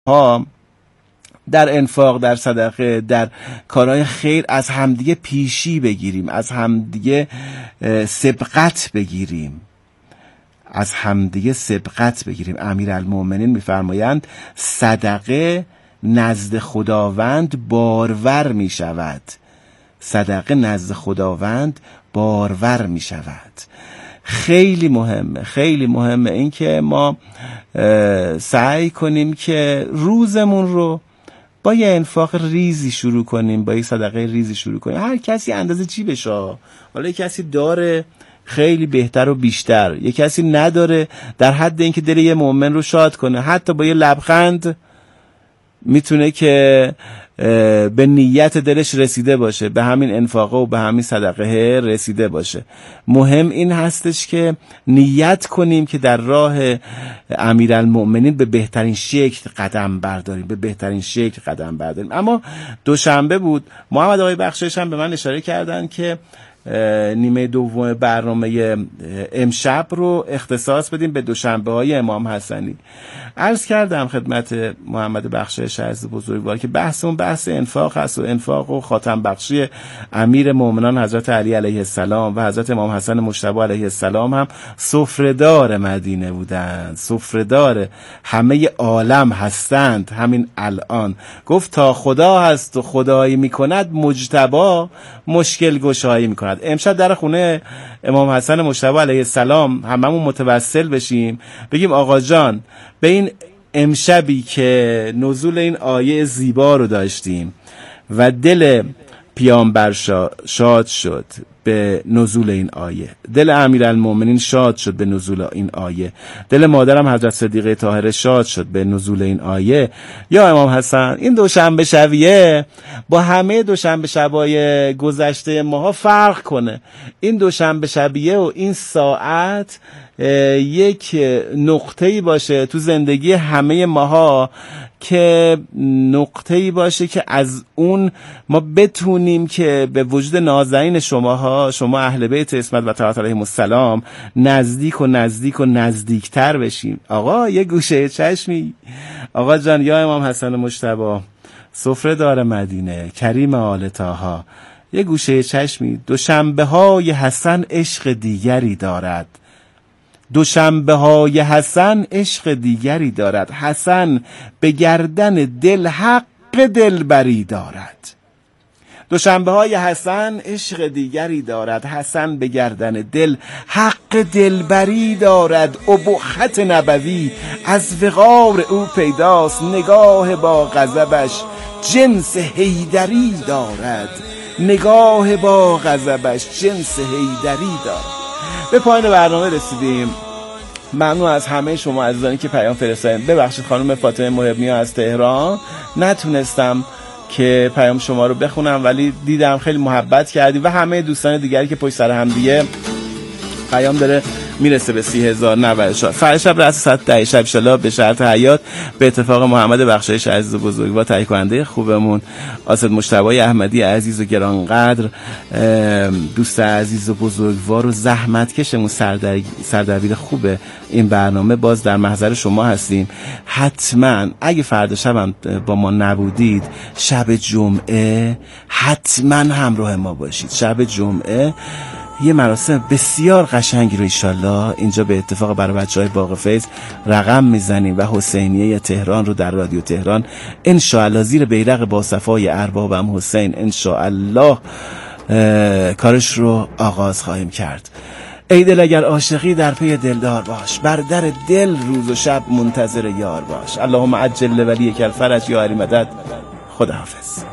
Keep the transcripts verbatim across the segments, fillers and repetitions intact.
ها در انفاق، در صدقه، در کارهای خیر از همدیگه پیشی بگیریم، از همدیگه سبقت بگیریم از همدیگه سبقت بگیریم. امیرالمومنین میفرمایند صدقه نزد خداوند بارور می شود. صدقه نزد خداوند بارور می شود. خیلی مهمه، خیلی مهمه این که ما سعی کنیم که روزمون رو با یه انفاق ریزی شروع کنیم، با یه صدقه ریزی شروع کنیم. هر کسی اندازه چی بشه. حالا یه کسی داره خیلی بهتر و بیشتر، یه کسی نداره در حد اینکه دل یه مؤمن رو شاد کنه، حتی با یه لبخند میتونه که به نیت دلش رسیده باشه، به همین انفاقه و به همین صدقه رسیده باشه. مهم این هستش که نیت کنیم که در راه امیرالمؤمنین به بهترین شکل قدم برداریم، به بهترین شکل قدم برداریم. اما دوشنبه بود، محمد آقای بخشایش هم به من اشاره کردن که نیمه دوم برنامه امشب رو اختصاص بدیم به دوشنبه های امام حسنی. عرض کردم خدمت محمد بخشایش عزیز بزرگوار که بحثمون بحث انفاق هست و انفاق و خاتم بخشی امیر مومنان حضرت علی علیه السلام و حضرت امام حسن مجتبی علیه السلام هم سفره‌دار مدینه بودند، سفره‌دار همه عالم هستند. همین الان گفت تا خدا هست و خدایی میکند مجتبی مشکل گشایی میکند. امشب در خونه امام حسن مجتبی علیه السلام هممون متوسل بشیم، بگیم آقا جان به این امشبی که نزول این آیه زیبا رو داشتیم و دل پیامبر شاد شد به نزول این آیه، دل امیرالمومنین شاد شد به نزول این آیه، دل مادرم حضرت صدیقه طاهره شاد شد به نزول این آیه. یا امام حسن این دوشنبه شبیه با همه دوشنبه شبای گذشته ماها فرق کنه. این دوشنبه شبیه و این ساعت یک نقطه‌ای باشه تو زندگی همه ماها که نقطه‌ای باشه که از اون ما بتونیم که به وجود نازنین شماها، شما اهل بیت عصمت و طاعت علیهم السلام نزدیک و نزدیک و نزدیکتر بشیم. آقا یه گوشه چشمی، آقا جان یا امام حسن مجتبی سفره دار مدینه کریم آل طاها، یه گوشه چشمی، دوشنبه های حسن عشق دیگری دارد، دوشنبه های حسن عشق دیگری دارد، حسن به گردن دل حق دلبری دارد. دوشنبه های حسن عشق دیگری دارد، حسن به گردن دل حق دلبری دارد. ابوخط نبوی از وقار او پیداست، نگاه با غضبش جنس حیدری دارد، نگاه با غضبش جنس حیدری دارد. به پایان برنامه رسیدیم. ممنون از همه شما عزیزانی که پیام فرستادین. ببخشید خانم فاطمه محبنیا از تهران نتونستم که پیام شما رو بخونم، ولی دیدم خیلی محبت کردی و همه دوستان دیگری که پشت سر هم دیگه پیام داره میرسه به سی هزار و نود و چهار. فردا شب رأس ساعت ده شب انشالله به شرط حیات به اتفاق محمد بخشایش عزیز و بزرگوار، تهیه کننده خوبمون، آسد مجتبی احمدی عزیز و گرانقدر، دوست عزیز و بزرگوار و زحمتکشمون، سردبیر خوب این برنامه، باز در محضر شما هستیم. حتما اگه فردا شب با ما نبودید، شب جمعه حتما همراه ما باشید. شب جمعه یه مراسم بسیار قشنگی رو انشالله اینجا به اتفاق برای بچهای باغ فیض رقم میزنیم و حسینیه تهران رو در رادیو تهران انشالله زیر بیرق با صفای ارباب ام حسین انشالله کارش رو آغاز خواهیم کرد. ای دل اگر عاشقی در پی دلدار باش، بر در دل روز و شب منتظر یار باش. اللهم عجل ولیک الفرج یا علی مدد. خداحافظ.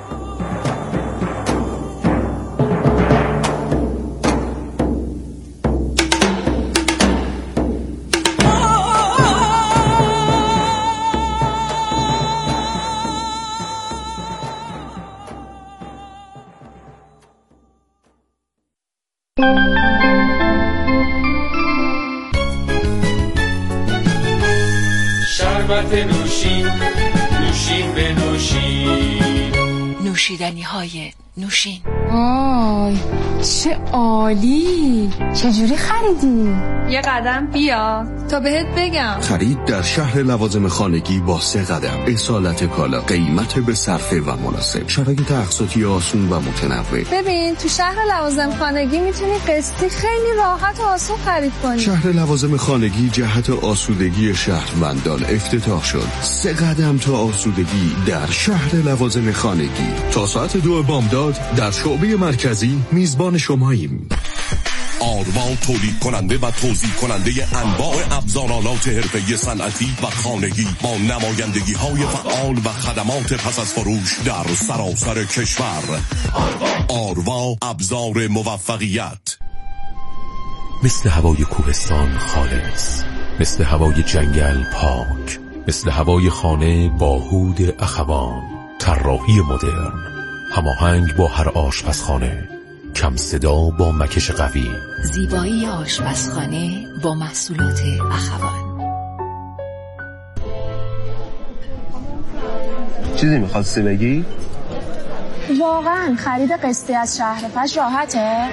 شربت نوشین، نوشین به نوشین، نوشیدنی های نوشین. آی چه عالی! چجوری خریدی؟ یه قدم بیا تا بهت بگم. خرید در شهر لوازم خانگی با سه قدم. اصالت کالا، قیمت به صرفه و مناسب، شرایط اقساطی آسون و متنوع. ببین تو شهر لوازم خانگی میتونی قسطی خیلی راحت و آسون خرید کنی. شهر لوازم خانگی جهت آسودگی شهروندان افتتاح شد. سه قدم تا آسودگی در شهر لوازم خانگی. تا ساعت دو بامداد در شعبه مرکزی میزبان شماییم. آروا تولید کننده و توزیع کننده انواع ابزارالات حرفه‌ای صنعتی و خانگی با نمایندگی های فعال و خدمات پس از فروش در سراسر کشور. آروا ابزار موفقیت. مثل هوای کوهستان خالص، مثل هوای جنگل پاک، مثل هوای خانه با هود اخوان. طراحی مدرن، هماهنگ با هر آشپزخانه، کم صدا با مکش قوی. زیبایی آشپزخانه با محصولات اخوان. چیزی میخواستی بگی؟ واقعا خرید قسطی از شهر فش راحته؟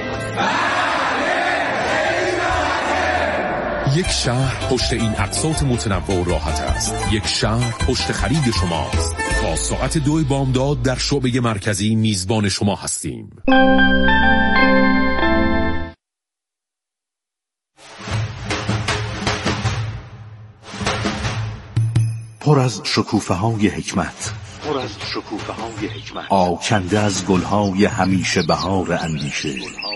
یک شهر پشت این اقساط متنوع و راحت است. یک شهر پشت خرید شماست. تا ساعت دو بامداد در شعبه مرکزی میزبان شما هستیم. پر از شکوفه های حکمت، پر از شکوفه های حکمت، آکنده از گلهای همیشه بهار اندیشه.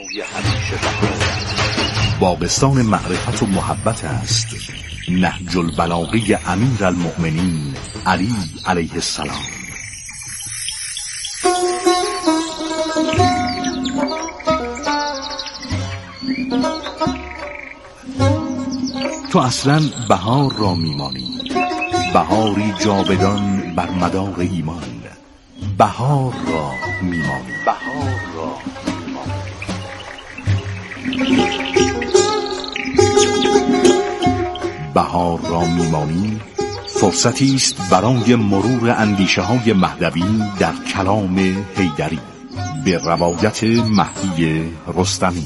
باغستان معرفت و محبت است نهج البلاغه امیر المؤمنین علی علیه السلام. تو اصلا بهار را میمانی، بهاری جاودان بر مدار ایمان. بهار را میمانی، بهار را میمانی. بهار را میمانی فرصتی است برای مرور اندیشه های مهدوی در کلام حیدری به روایت مهدی رستمی.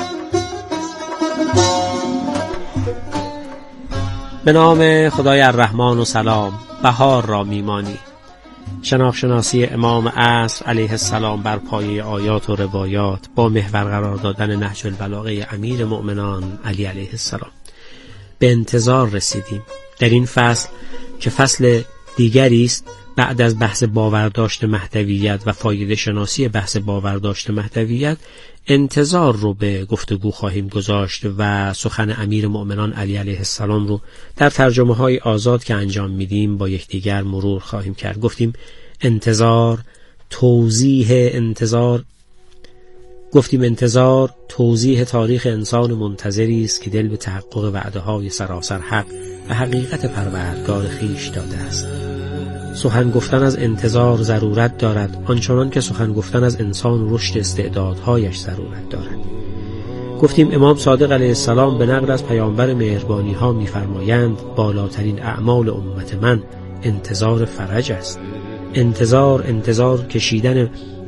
به نام خدای الرحمن و سلام. بهار را میمانی. شناخت شناسی امام عصر علیه السلام بر پایه آیات و روایات با محور قرار دادن نهج البلاغه امیر مؤمنان علی علیه السلام. به انتظار رسیدیم. در این فصل که فصل دیگری است بعد از بحث باورداشت مهدویت و فایده شناسی بحث باورداشت مهدویت، انتظار رو به گفتگو خواهیم گذاشت و سخن امیر مؤمنان علی علیه السلام رو در ترجمه های آزاد که انجام میدیم با یکدیگر مرور خواهیم کرد. گفتیم انتظار توضیح انتظار گفتیم انتظار توضیح تاریخ انسان منتظری است که دل به تحقق وعده های سراسر حق و حقیقت پروردگار خویش داده است. سخن گفتن از انتظار ضرورت دارد، آنچنان که سخن گفتن از انسان و رشد استعدادهایش ضرورت دارد. گفتیم امام صادق علیه السلام به نقل از پیامبر مهربانی ها می‌فرمایند بالاترین اعمال امت من انتظار فرج است. انتظار انتظار کشیدن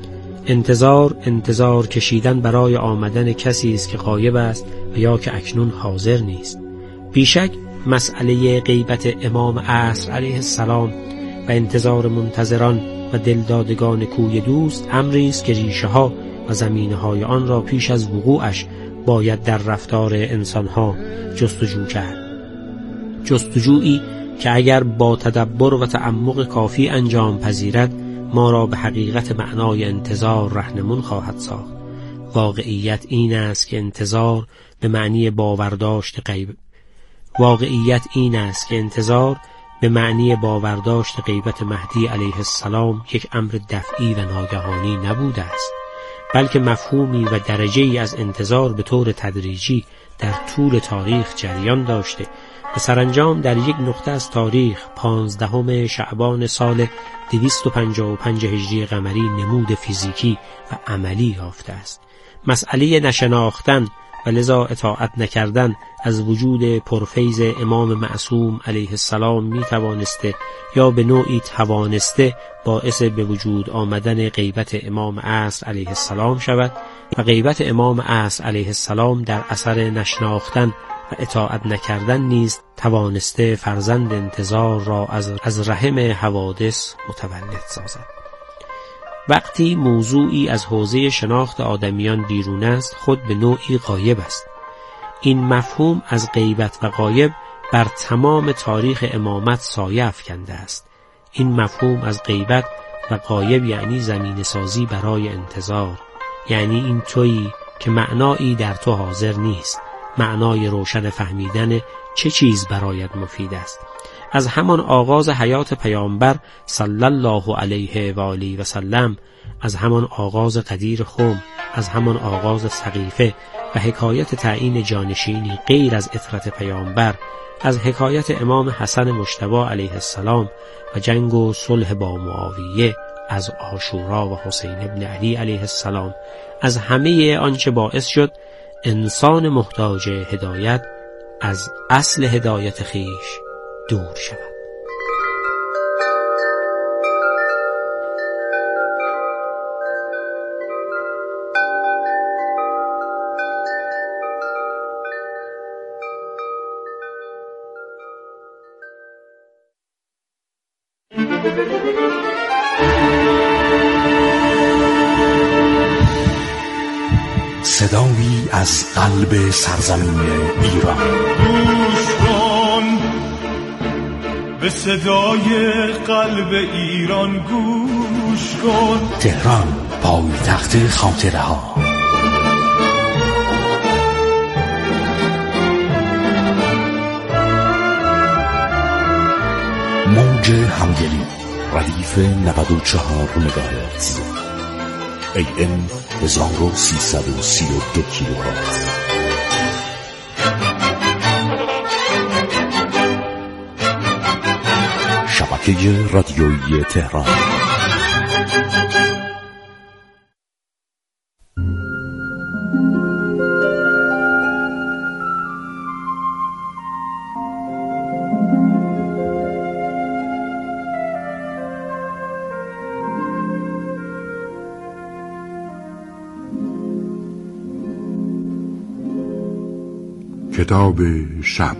انتظار انتظار کشیدن برای آمدن کسی است که غایب است و یا که اکنون حاضر نیست. بیشک مسئله غیبت امام عصر علیه السلام و انتظار منتظران و دلدادگان کوی دوست امری است که ریشه ها و زمینه های آن را پیش از وقوعش باید در رفتار انسان ها جستجو کرد. جستجویی که اگر با تدبر و تعمق کافی انجام پذیرد ما را به حقیقت معنای انتظار راهنمون خواهد ساخت. واقعیت این است که انتظار به معنی باورداشت غیب واقعیت این است که انتظار به معنی باورداشت غیبت مهدی علیه السلام یک امر دفعی و ناگهانی نبوده است، بلکه مفهومی و درجه‌ای از انتظار به طور تدریجی در طول تاریخ جریان داشته و سرانجام در یک نقطه از تاریخ پانزدهم شعبان سال دویست و پنجاه و پنج هجری قمری نمود فیزیکی و عملی یافته است. مسئله نشناختن و لذا اطاعت نکردن از وجود پرفیض امام معصوم علیه السلام می توانسته یا به نوعی توانسته باعث به وجود آمدن غیبت امام عصر علیه السلام شود و غیبت امام عصر علیه السلام در اثر نشناختن و اطاعت نکردن نیز توانسته فرزند انتظار را از از رحم حوادث متولد سازد. وقتی موضوعی از حوزه شناخت آدمیان بیرون است، خود به نوعی غایب است. این مفهوم از غیبت و غایب بر تمام تاریخ امامت سایه افکنده است. این مفهوم از غیبت و غایب یعنی زمین سازی برای انتظار، یعنی این تویی که معنایی در تو حاضر نیست، معنای روشن فهمیدن چه چیز برایت مفید است. از همان آغاز حیات پیامبر صلی الله علیه و آله و سلم، از همان آغاز قدیر خم، از همان آغاز سقیفه و حکایت تعیین جانشینی غیر از عطرت پیامبر، از حکایت امام حسن مجتبی علیه السلام و جنگ و صلح با معاویه، از عاشورا و حسین ابن علی علیه السلام، از همه آنچه باعث شد انسان محتاج هدایت از اصل هدایت خیش دور شود. صدایی از قلب سرزمین ایران. گوش کن به صدای قلب ایران، گوش کن. تهران، پایتخت خاطره ها. موج همدلی، ردیف نود و چهار مگاهرتز، ای ام هزار و سیصد و سی و دو کیلوهرتز. شبکه رادیویی تهران. کتاب شب.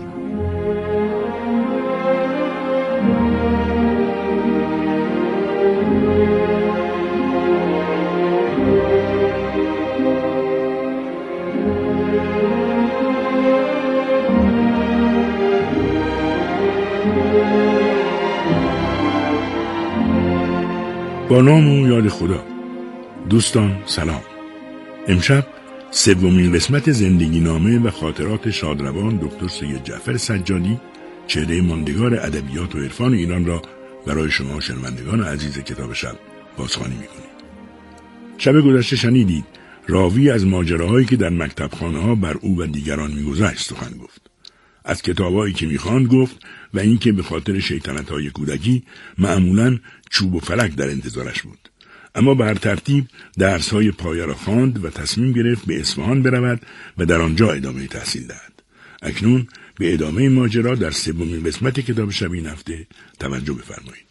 با نام و یاد خدا. دوستان سلام. امشب سومین قسمت زندگی نامه و خاطرات شادروان دکتر سید جعفر سجادی، چهره ماندگار ادبیات و عرفان ایران را برای شما شنوندگان عزیز کتاب شب بازخوانی می‌کنیم. شب گذشته شنیدید راوی از ماجراهایی که در مکتبخانه‌ها بر او و دیگران می‌گذشت سخن گفت. از کتابایی که می‌خواند گفت و اینکه به خاطر شیطنت‌های کودکی معمولاً چوب و فلک در انتظارش بود. اما بر ترتیب درس‌های پایه را خواند و تصمیم گرفت به اصفهان برود و در آنجا ادامه تحصیل دهد. اکنون به ادامه ماجرا در سومین قسمت کتاب شب این هفته توجه بفرمایید.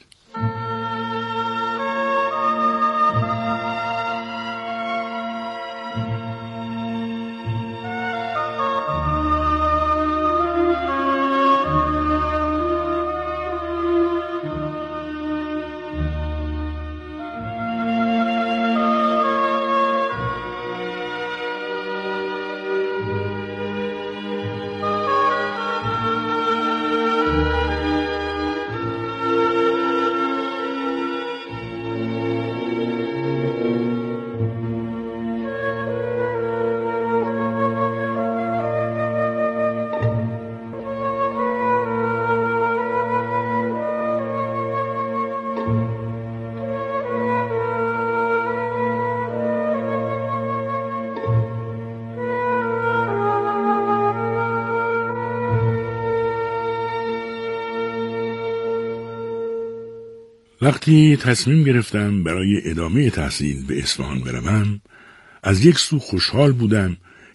وقتی تصمیم گرفتم برای ادامه تحصیل به اصفهان بروم، از یک سو خوشحال بودم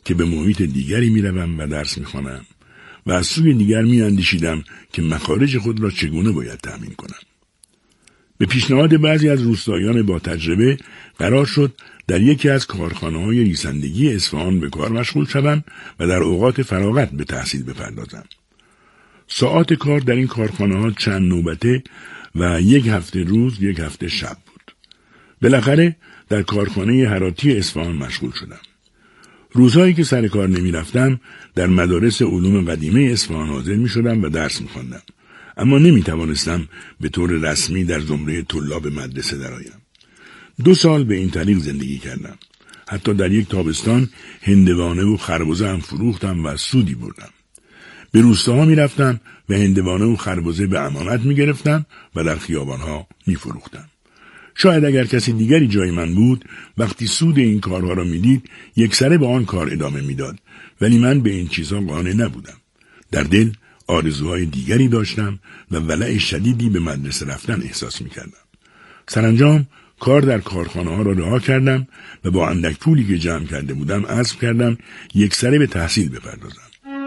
که به محیط دیگری میروم و درس میخوانم و از سوی دیگر میاندیشیدم که مخارج خود را چگونه باید تأمین کنم. به پیشنهاد بعضی از روستاییان با تجربه قرار شد در یکی از کارخانه‌های ریسندگی اصفهان به کار مشغول شوم و در اوقات فراغت به تحصیل بپردازم. ساعات کار در این کارخانه‌ها چند نوبته و یک هفته روز یک هفته شب بود. بالاخره در کارخانه هراتی اصفهان مشغول شدم. روزهایی که سر کار نمی رفتم در مدارس علوم قدیمه اصفهان حاضر می شدم و درس می خواندم، اما نمی توانستم به طور رسمی در زمره طلاب مدرسه درآیم. دو سال به این طریق زندگی کردم. حتی در یک تابستان هندوانه و خربزه هم فروختم و سودی بردم. به روستاها می رفتم و هندوانه و خربزه به امانت می گرفتم و در خیابانها می فروختم. شاید اگر کسی دیگری جای من بود وقتی سود این کارها را می دید یک سره به آن کار ادامه می داد، ولی من به این چیزها قانع نبودم. در دل آرزوهای دیگری داشتم و ولع شدیدی به مدرسه رفتن احساس می کردم. سرانجام کار در کارخانه ها را رها کردم و با اندک پولی که جمع کرده بودم عزم کردم یک سره به تحصیل بپردازم.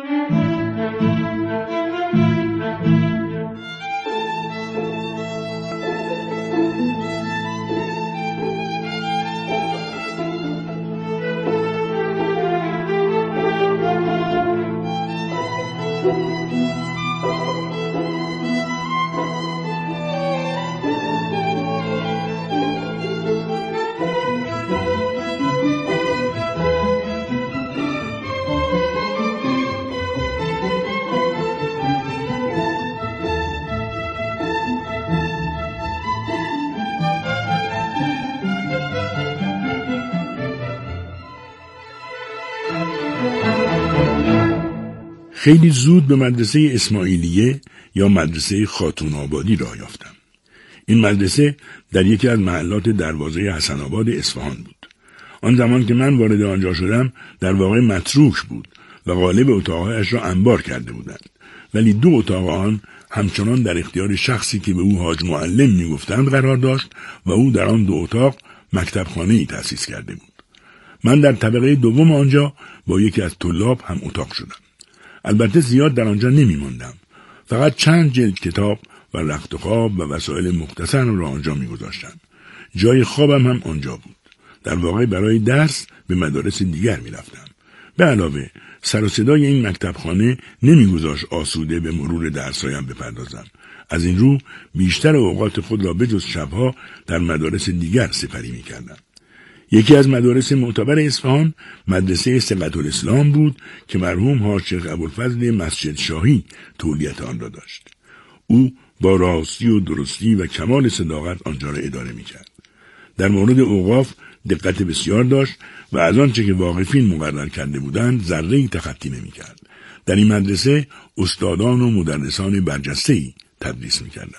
خیلی زود به مدرسه اسماعیلیه یا مدرسه خاتون آبادی راه یافتم. این مدرسه در یکی از محلات دروازه حسن آباد اصفهان بود. آن زمان که من وارد آنجا شدم در واقع متروک بود و غالب اتاقهایش را انبار کرده بودند، ولی دو اتاق آن همچنان در اختیار شخصی که به او حاج معلم میگفتند قرار داشت و او در آن دو اتاق مکتبخانه‌ای تأسیس کرده بود. من در طبقه دوم آنجا با یکی از طلاب هم اتاق شدم. البته زیاد در آنجا نمی ماندم. فقط چند جلد کتاب و رخت و خواب و وسایل مختصر را آنجا می گذاشتم. جای خوابم هم آنجا بود. در واقع برای درس به مدارس دیگر می رفتم. به علاوه سر و صدای این مکتبخانه نمی گذاشت آسوده به مرور درسایم بپردازم. از این رو بیشتر اوقات خود را بجز شبها در مدارس دیگر سپری می کردم. یکی از مدارس معتبر اصفهان مدرسه ثقة الاسلام بود که مرحوم حاج شیخ ابوالفضل مسجد شاهی تولیت آن را داشت. او با راستی و درستی و کمال صداقت آنجا را اداره می‌کرد. در مورد اوقاف دقت بسیار داشت و از آنچه که واقفین مقرر کرده بودند ذره‌ای تخطی نمی‌کرد. در این مدرسه استادان و مدرسان برجسته‌ای تدریس می‌کردند.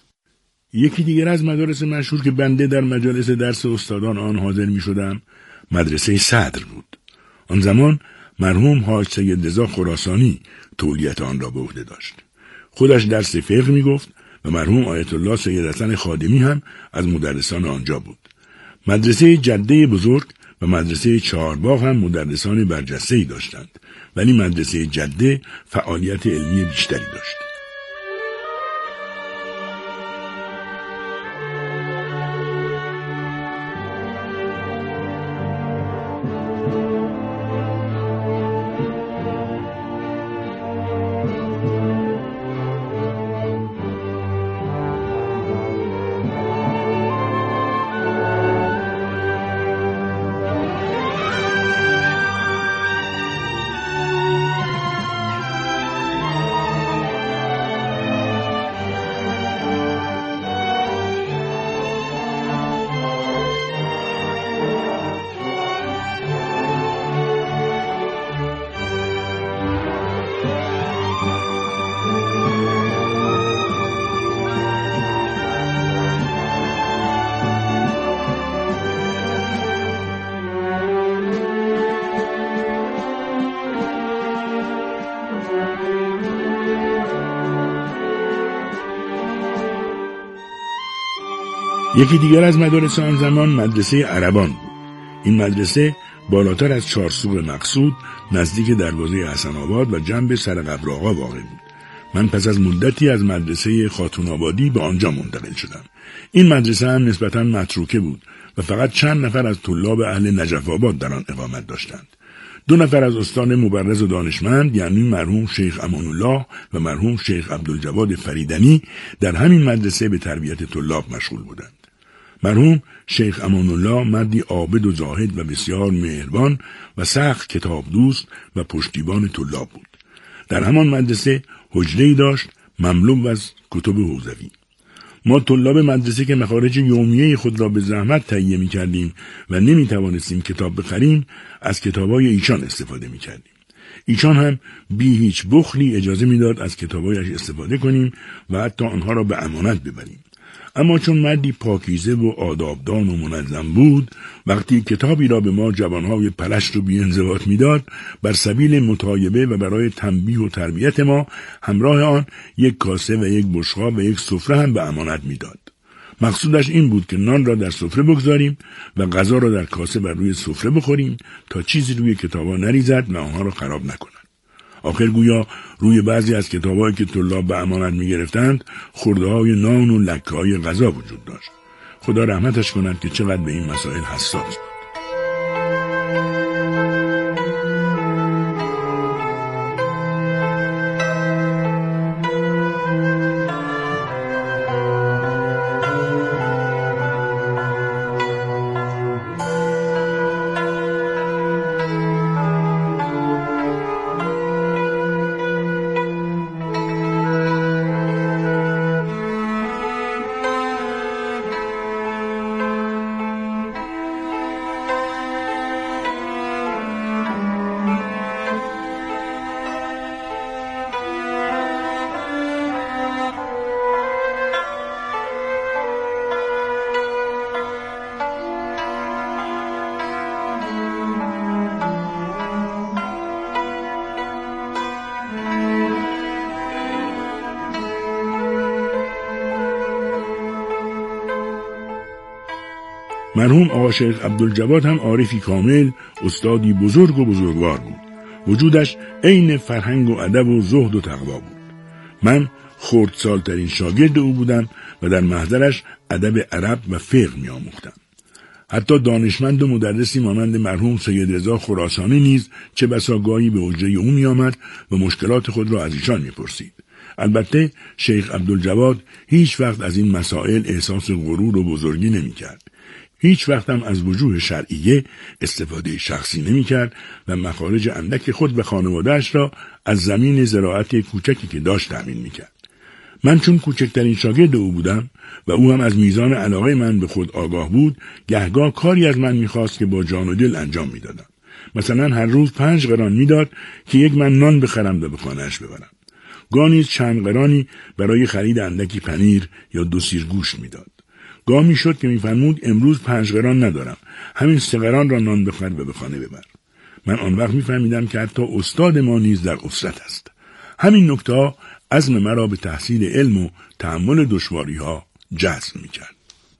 یکی دیگر از مدارس مشهور که بنده در مجالس درس استادان آن حاضر می شدم مدرسه صدر بود. آن زمان مرحوم حاج سید رضا خراسانی تولیت آن را به عهده داشت. خودش درس فقه می گفت و مرحوم آیت الله سید حسن خادمی هم از مدرسان آنجا بود. مدرسه جده بزرگ و مدرسه چهارباغ هم مدرسان برجسته‌ای داشتند، ولی مدرسه جده فعالیت علمی بیشتری داشت. یکی دیگر از مدارس آن زمان مدرسه عربان بود. این مدرسه بالاتر از چارسوق مقصود نزدیک دروازه حسن آباد و جنب سر قبر آقا واقع بود. من پس از مدتی از مدرسه خاتون آبادی به آنجا منتقل شدم. این مدرسه هم نسبتاً متروکه بود و فقط چند نفر از طلاب اهل نجف آباد در آن اقامت داشتند. دو نفر از استاد مبرز و دانشمند، یعنی مرحوم شیخ امان الله و مرحوم شیخ عبدالجواد فریدنی، در همین مدرسه به تربیت طلاب مشغول بودند. مرحوم شیخ امان الله مردی عابد و زاهد و بسیار مهربان و سخت کتاب دوست و پشتیبان طلاب بود. در همان مدرسه حجره‌ای داشت مملو از کتب حوزوی. ما طلاب مدرسه که مخارج یومیه خود را به زحمت تهیه می کردیم و نمی توانستیم کتاب بخریم، از کتابای ایشان استفاده می کردیم. ایشان هم بی هیچ بخلی اجازه می داد از کتابایش استفاده کنیم و حتی آنها را به امانت ببریم. اما چون مردی پاکیزه و آدابدان و منظم بود، وقتی کتابی را به ما جوانهای پلشت و بی‌انضباط می‌داد، بر سبیل مطایبه و برای تنبیه و تربیت ما همراه آن یک کاسه و یک بشقاب و یک سفره هم به امانت می‌داد. مقصودش این بود که نان را در سفره بگذاریم و غذا را در کاسه بر روی سفره بخوریم تا چیزی روی کتابا نریزد و آنها را خراب نکند. آخر گویا روی بعضی از کتابایی که طلاب به امانت می گرفتند خرده‌های نان و لکه‌های غذا وجود داشت. خدا رحمتش کند که چقدر به این مسائل حساس بود. مرحوم آقا شیخ عبدالجواد هم عارفی کامل، استادی بزرگ و بزرگوار بود. وجودش عین فرهنگ و ادب و زهد و تقوا بود. من خردسالترین شاگرد او بودم و در محضرش ادب عرب و فقه می آموختم. حتی دانشمند و مدرسی مانند مرحوم سید رضا خراسانی نیز چه بسا گاهی به حجره او می آمد و مشکلات خود را از ایشان می پرسید. البته شیخ عبدالجواد هیچ وقت از این مسائل احساس غرور و بزرگی نمی کرد. هیچ وقت هم از وجوه شرعیه استفاده شخصی نمی کرد و مخارج اندک خود و خانواده‌اش را از زمین زراعت کوچکی که داشت تأمین می کرد. من چون کوچکترین شاگرد او بودم و او هم از میزان علاقه من به خود آگاه بود، گهگاه کاری از من می‌خواست که با جان و دل انجام می‌دادم. مثلا هر روز پنج قران می‌داد که یک من نان بخرم و به خانه‌اش ببرم. گاه نیز چند قرانی برای خرید اندکی پنیر یا دو سیر گوشت می‌داد. گاه می‌شد که می‌فرمود امروز پنج قران ندارم، همین سه قران را نان بخر و به خانه ببر. من آن وقت می‌فهمیدم که حتی استاد ما نیز در اسرت است. همین نکته عزم مرا به تحصیل علم و تحمل دشواری‌ها جذب می‌کرد.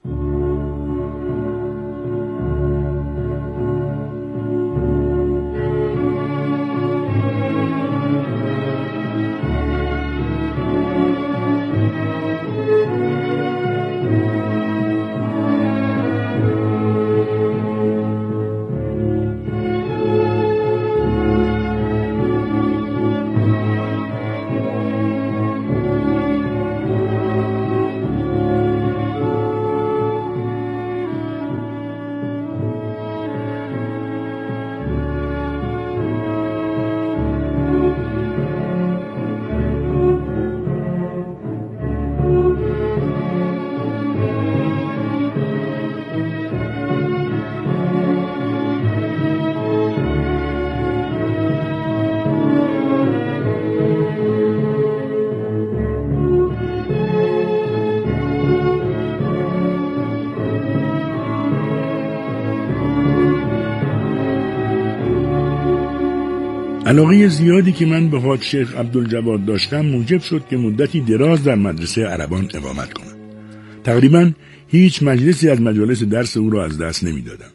علاقه زیادی که من به حاج شیخ عبدالجواد داشتم موجب شد که مدتی دراز در مدرسه عربان اقامت کنم. تقریبا هیچ مجلسی از مجالس درس او را از دست نمی دادم.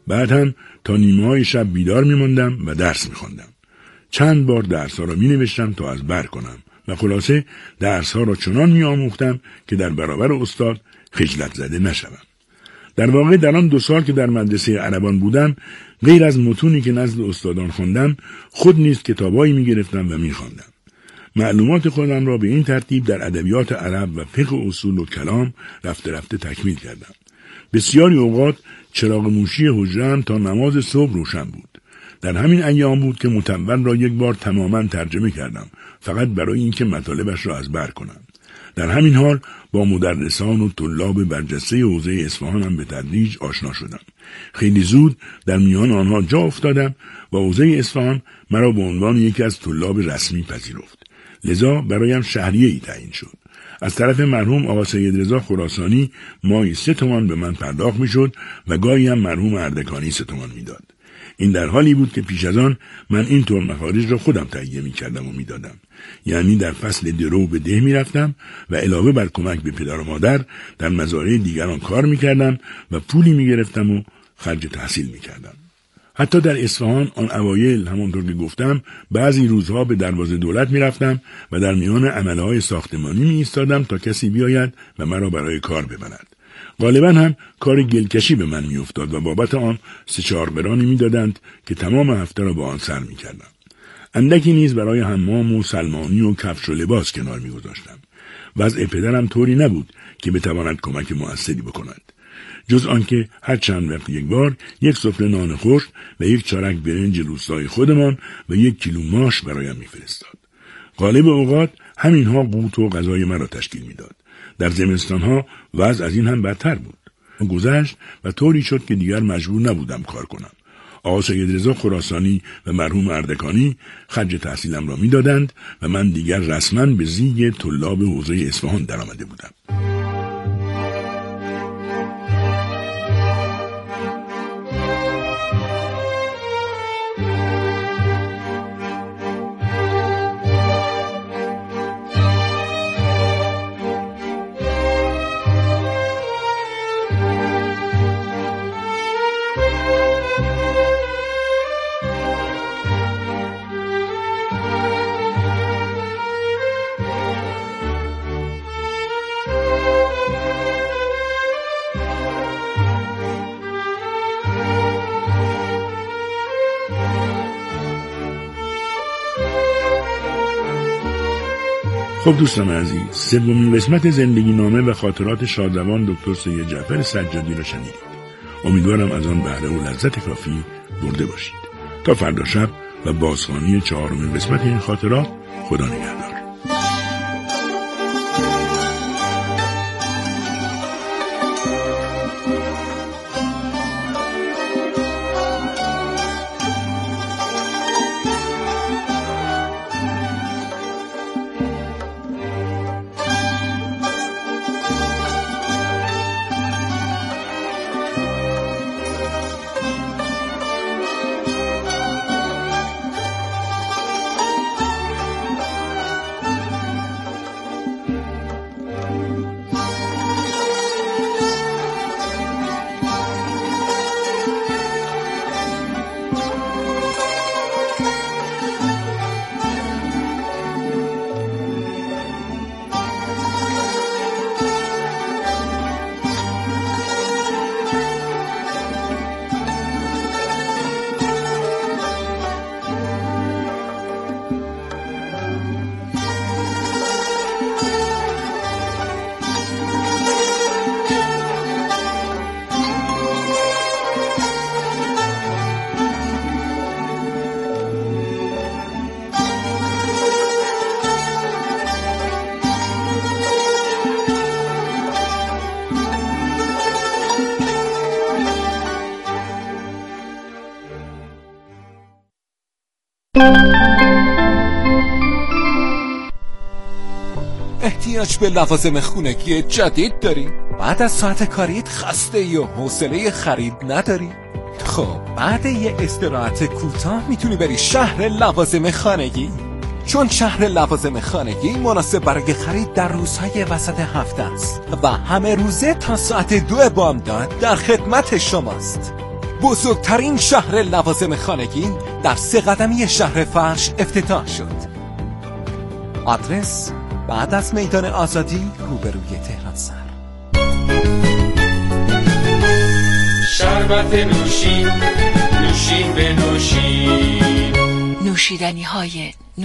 بعد هم تا نیمه های شب بیدار میماندم و درس میخواندم. چند بار درس ها را می نوشتم تا از بر کنم و خلاصه درس ها را چنان می آموختم که در برابر استاد خجلت زده نشوم. در واقع در آن دو سال که در مدرسه عربان بودم، غیر از متونی که نزد استادان خواندم، خود نیز کتابایی می گرفتم و می خواندم. معلومات خودم را به این ترتیب در ادبیات عرب و فقه اصول و کلام رفته رفته تکمیل کردم. بسیاری اوقات چراغ موشی حجره‌ام تا نماز صبح روشن بود. در همین ایام بود که متول را یک بار تماما ترجمه کردم، فقط برای اینکه مطالبش را از بر کنم. در همین حال با مدرسان و طلاب برجسته حوزه اصفهان هم به تدریج آشنا شدم. خیلی زود در میان آنها جا افتادم و حوزه اصفهان مرا به عنوان یکی از طلاب رسمی پذیرفت. لذا برایم شهریه‌ای تعیین شد. از طرف مرحوم آقا سید رضا خراسانی ماهی سه تومان به من پرداخت میشد و گاهی هم مرحوم اردکانی سه تومان میداد. این در حالی بود که پیش از آن من این طور مخارج را خودم تهیه می‌کردم و می‌دادم. یعنی در فصل درو به ده می‌رفتم و علاوه بر کمک به پدر و مادر در مزارع دیگران کار می‌کردم و پولی می‌گرفتم و خرج تحصیل می‌کردم. حتی در اصفهان آن اوایل همانطور که گفتم بعضی روزها به دروازه دولت می‌رفتم و در میان عملهای ساختمانی می‌ایستادم تا کسی بیاید و مرا برای کار ببرد. غالبا هم کار گلکشی به من میافتاد و بابت آن سه چهار برانی میدادند که تمام هفته را با آن سر میکردم. اندکی نیز برای حمام و سلمانی و کفش و لباس کنار میگذاشتم. وضع پدرم طوری نبود که بتواند کمک مؤثری بکند، جز آنکه هر چند وقت یک بار یک سفره نان خشک و یک چارک برنج روستای خودمان و یک کیلو ماش برایم میفرستاد. غالب اوقات همینها قوت و غذای مرا تشکیل میداد. در زمستانها وضع از این هم بدتر بود. گذشت و طوری شد که دیگر مجبور نبودم کار کنم. آقا سید رضا خراسانی و مرحوم اردکانی خرج تحصیلم را میدادند و من دیگر رسما به زیگ طلاب حوزه اصفهان درآمده بودم. خب دوستان عزیز، سومین قسمت زندگی نامه و خاطرات شادروان دکتر سید جعفر سجادی را شنیدید. امیدوارم از آن بهره و لذت کافی برده باشید. تا فردا شب و بازخوانی چهارمین قسمت این خاطرات، خدا نگهدار. احتیاج به لوازم خونگی جدید داری؟ بعد از ساعت کاریت خسته ای و حوصله خرید نداری؟ خب بعد یه استراحت کوتاه میتونی بری شهر لوازم خانگی، چون شهر لوازم خانگی مناسب برای خرید در روزهای وسط هفته است و همه روزه تا ساعت دو بامداد در خدمت شماست. بزرگترین شهر لوازم خانگی در سه قدمی شهر فرش افتتاح شد. آدرس بعد از میدان آزادی روبروی تهران سر. شربت نوشین، نوشین به نوشین، نوشیدنی های